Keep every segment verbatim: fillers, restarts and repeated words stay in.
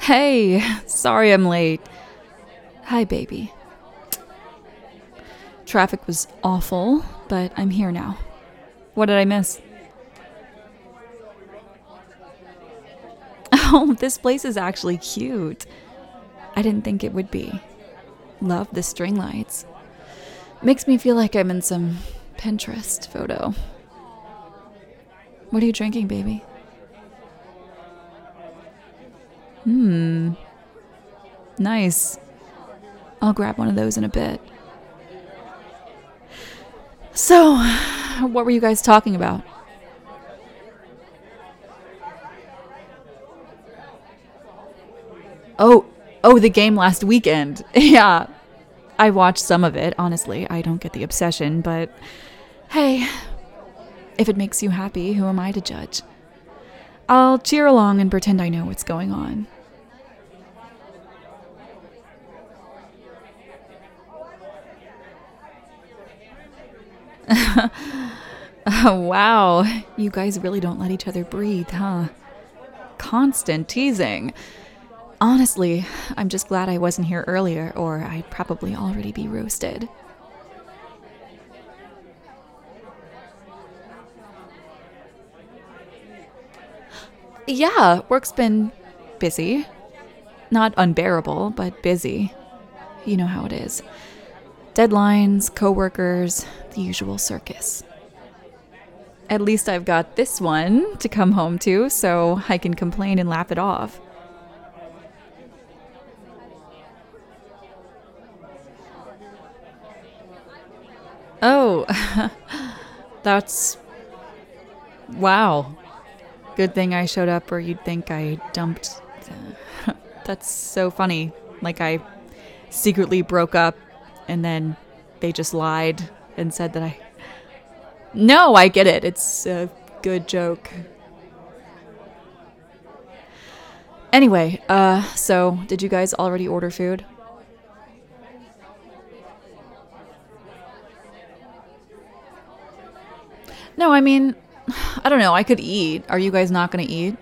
Hey, sorry I'm late. Hi, baby. Traffic was awful, but I'm here now. What did I miss? Oh, this place is actually cute. I didn't think it would be. Love the string lights. Makes me feel like I'm in some Pinterest photo. What are you drinking, baby? Hmm. Nice. I'll grab one of those in a bit. So, what were you guys talking about? Oh, oh, the game last weekend. Yeah. I watched some of it, honestly. I don't get the obsession, but hey, if it makes you happy, who am I to judge? I'll cheer along and pretend I know what's going on. Wow, you guys really don't let each other breathe, huh? Constant teasing. Honestly, I'm just glad I wasn't here earlier, or I'd probably already be roasted. Yeah, work's been busy. Not unbearable, but busy. You know how it is. Deadlines, coworkers, the usual circus. At least I've got this one to come home to, so I can complain and laugh it off. Oh, that's... wow. Good thing I showed up or you'd think I dumped... That's so funny. Like I secretly broke up and then they just lied and said that I... No, I get it. It's a good joke. Anyway, uh, so did you guys already order food? No, I mean, I don't know. I could eat. Are you guys not going to eat?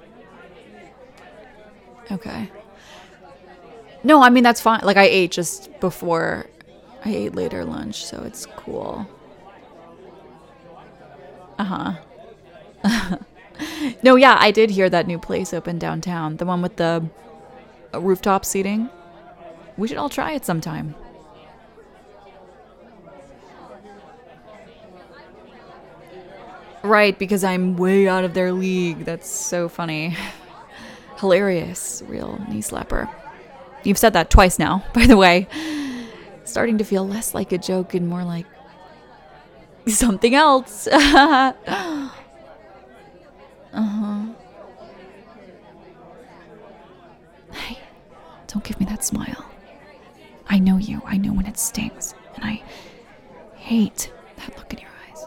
Okay. No, I mean, that's fine. Like, I ate just before I ate later lunch, so it's cool. Uh huh. No, yeah, I did hear that new place open downtown. The one with the uh, rooftop seating. We should all try it sometime. Right, because I'm way out of their league. That's so funny. Hilarious. Real knee slapper. You've said that twice now, by the way. Starting to feel less like a joke and more like something else. Uh-huh. Hey, don't give me that smile. I know you. I know when it stings. And I hate that look in your eyes.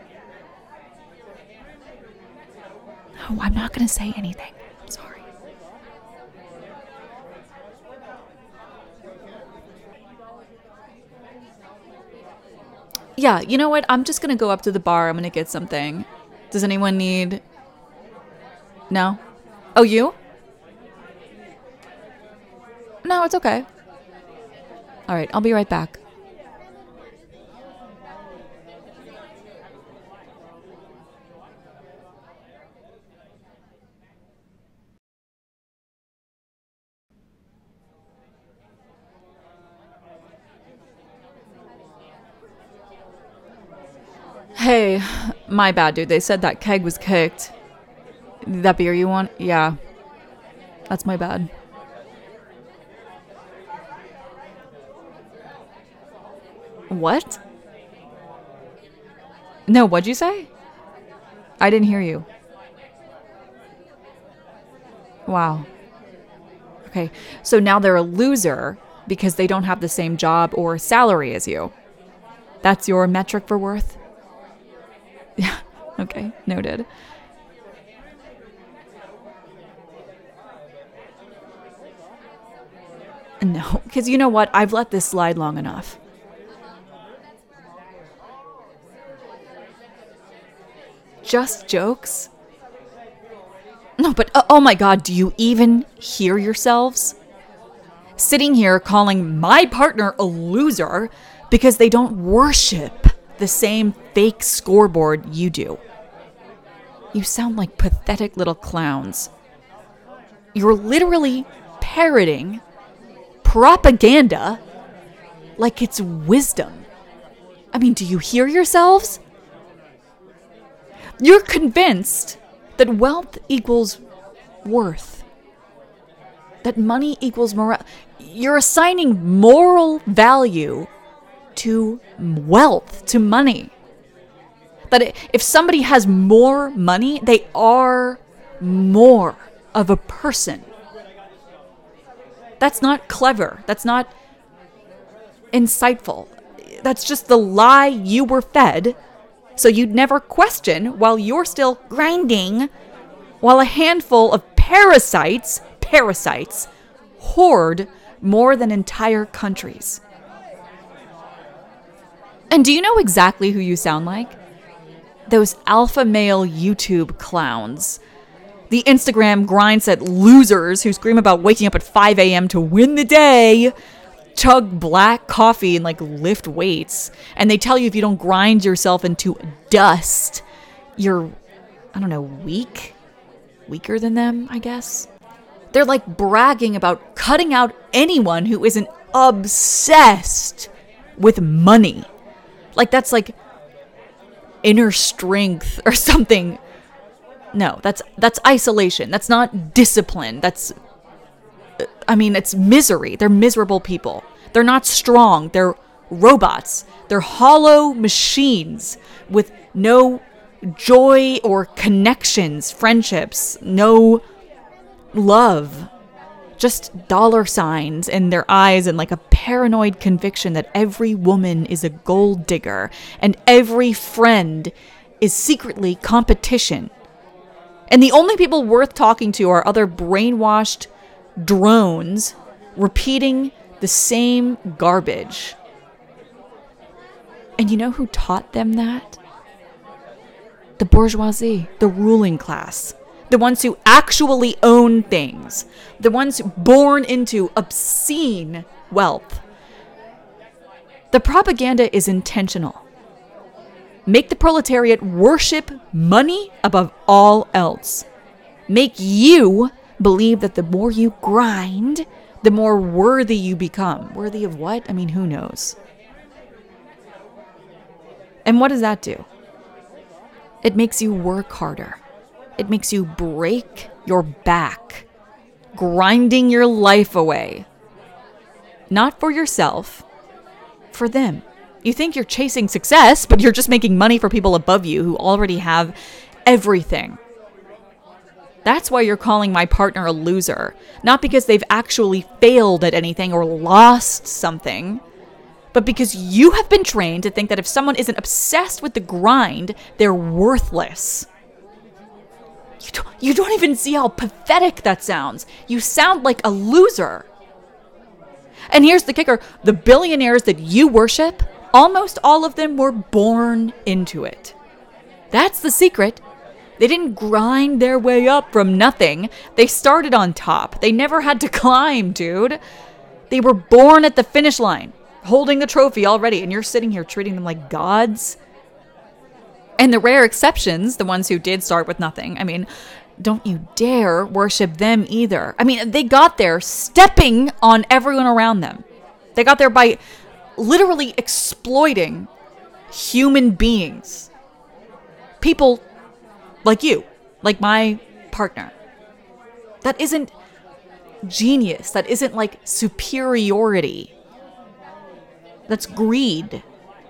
No, I'm not going to say anything. I'm sorry. Yeah, you know what? I'm just going to go up to the bar. I'm going to get something. Does anyone need... No? Oh, you? No, it's okay. All right, I'll be right back. Hey, my bad, dude. They said that keg was kicked. That beer you want? Yeah. That's my bad. What? No, what'd you say? I didn't hear you. Wow. Okay, so now they're a loser because they don't have the same job or salary as you. That's your metric for worth? Yeah, okay, noted. No, because you know what? I've let this slide long enough. Just jokes? No, but uh, oh my God, do you even hear yourselves? Sitting here calling my partner a loser because they don't worship the same fake scoreboard you do. You sound like pathetic little clowns. You're literally parroting propaganda like it's wisdom. I mean, do you hear yourselves? You're convinced that wealth equals worth, that money equals moral. You're assigning moral value to wealth, to money. That if somebody has more money, they are more of a person. That's not clever. That's not insightful. That's just the lie you were fed, so you'd never question while you're still grinding, while a handful of parasites, parasites, hoard more than entire countries. And do you know exactly who you sound like? Those alpha male YouTube clowns. The Instagram grind set losers who scream about waking up at five a.m. to win the day, chug black coffee and like lift weights. And they tell you if you don't grind yourself into dust, you're, I don't know, weak? Weaker than them, I guess. They're like bragging about cutting out anyone who isn't obsessed with money. Like that's like inner strength or something. No, that's that's isolation. That's not discipline. That's, I mean, it's misery. They're miserable people. They're not strong. They're robots. They're hollow machines with no joy or connections, friendships, no love. Just dollar signs in their eyes and like a paranoid conviction that every woman is a gold digger and every friend is secretly competition. And the only people worth talking to are other brainwashed drones repeating the same garbage. And you know who taught them that? The bourgeoisie, the ruling class. The ones who actually own things. The ones born into obscene wealth. The propaganda is intentional. Make the proletariat worship money above all else. Make you believe that the more you grind, the more worthy you become. Worthy of what? I mean, who knows? And what does that do? It makes you work harder. It makes you break your back, grinding your life away. Not for yourself, for them. You think you're chasing success, but you're just making money for people above you who already have everything. That's why you're calling my partner a loser. Not because they've actually failed at anything or lost something, but because you have been trained to think that if someone isn't obsessed with the grind, they're worthless. You don't, you don't even see how pathetic that sounds. You sound like a loser. And here's the kicker. The billionaires that you worship, almost all of them were born into it. That's the secret. They didn't grind their way up from nothing. They started on top. They never had to climb, dude. They were born at the finish line, holding the trophy already, and you're sitting here treating them like gods. And the rare exceptions, the ones who did start with nothing, I mean, don't you dare worship them either. I mean, they got there stepping on everyone around them. They got there by literally exploiting human beings. People like you, like my partner. That isn't genius. That isn't like superiority. That's greed.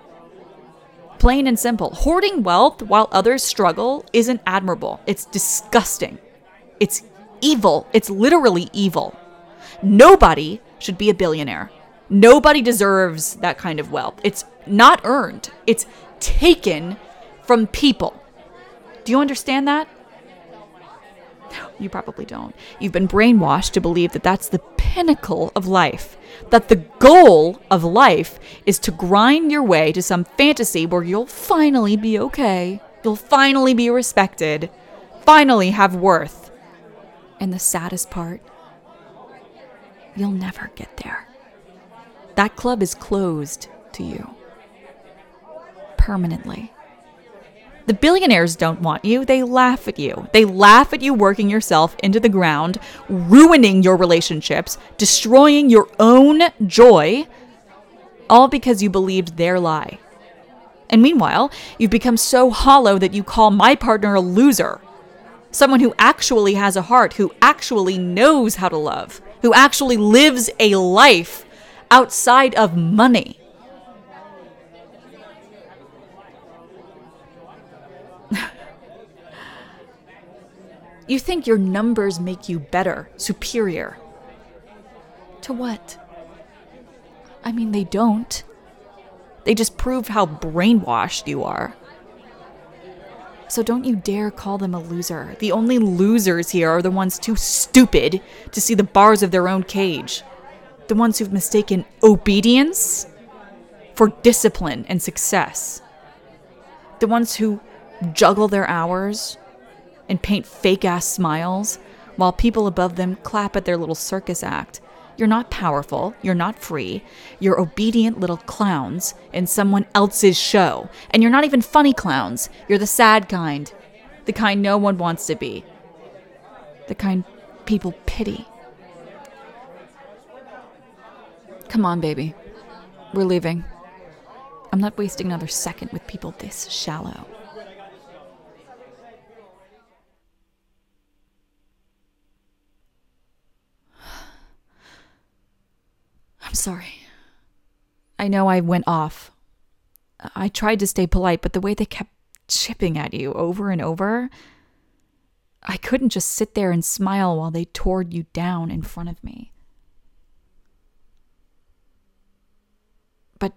Plain and simple. Hoarding wealth while others struggle isn't admirable. It's disgusting. It's evil. It's literally evil. Nobody should be a billionaire. Nobody deserves that kind of wealth. It's not earned. It's taken from people. Do you understand that? You probably don't. You've been brainwashed to believe that that's the pinnacle of life. That the goal of life is to grind your way to some fantasy where you'll finally be okay. You'll finally be respected. Finally have worth. And the saddest part, you'll never get there. That club is closed to you. Permanently. The billionaires don't want you. They laugh at you. They laugh at you working yourself into the ground, ruining your relationships, destroying your own joy, all because you believed their lie. And meanwhile, you've become so hollow that you call my partner a loser. Someone who actually has a heart, who actually knows how to love, who actually lives a life outside of money. You think your numbers make you better, superior. To what? I mean, they don't. They just prove how brainwashed you are. So don't you dare call them a loser. The only losers here are the ones too stupid to see the bars of their own cage. The ones who've mistaken obedience for discipline and success. The ones who juggle their hours and paint fake-ass smiles while people above them clap at their little circus act. You're not powerful. You're not free. You're obedient little clowns in someone else's show. And you're not even funny clowns. You're the sad kind. The kind no one wants to be. The kind people pity. Come on, baby. We're leaving. I'm not wasting another second with people this shallow. I'm sorry. I know I went off. I tried to stay polite, but the way they kept chipping at you over and over, I couldn't just sit there and smile while they tore you down in front of me. But,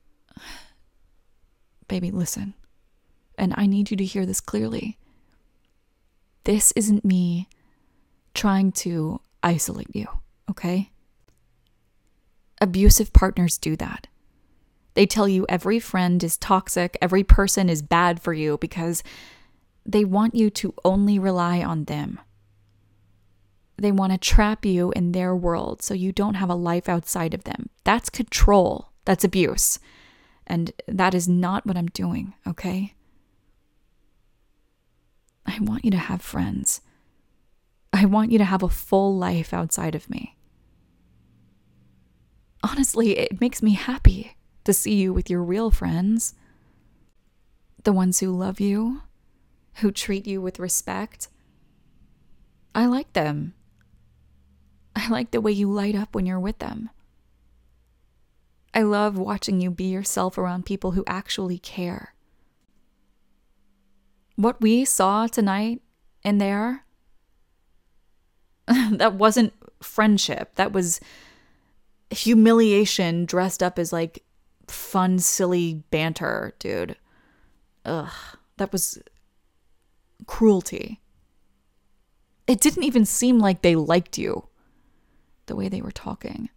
baby, listen. And I need you to hear this clearly. This isn't me trying to isolate you, okay? Abusive partners do that. They tell you every friend is toxic, every person is bad for you because they want you to only rely on them. They want to trap you in their world so you don't have a life outside of them. That's control. That's abuse. And that is not what I'm doing, okay? I want you to have friends. I want you to have a full life outside of me. Honestly, it makes me happy to see you with your real friends. The ones who love you, who treat you with respect. I like them. I like the way you light up when you're with them. I love watching you be yourself around people who actually care. What we saw tonight in there, that wasn't friendship. That was humiliation dressed up as like fun, silly banter, dude. Ugh, that was cruelty. It didn't even seem like they liked you, the way they were talking.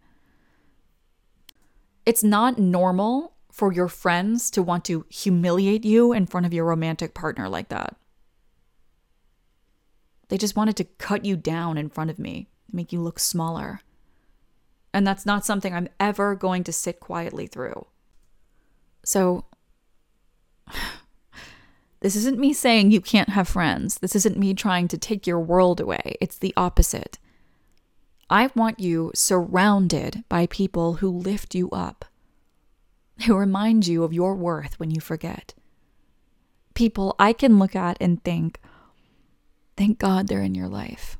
It's not normal for your friends to want to humiliate you in front of your romantic partner like that. They just wanted to cut you down in front of me, make you look smaller. And that's not something I'm ever going to sit quietly through. So, this isn't me saying you can't have friends. This isn't me trying to take your world away. It's the opposite. I want you surrounded by people who lift you up, who remind you of your worth when you forget. People I can look at and think, thank God they're in your life.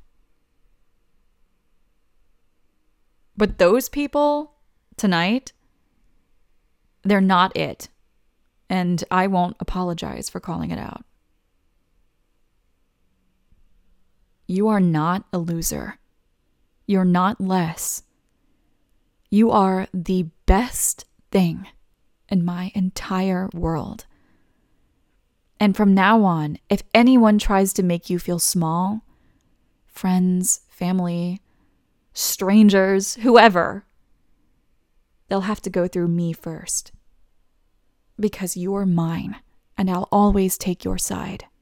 But those people tonight, they're not it. And I won't apologize for calling it out. You are not a loser. You're not less. You are the best thing in my entire world. And from now on, if anyone tries to make you feel small, friends, family, strangers, whoever, they'll have to go through me first. Because you're mine, and I'll always take your side.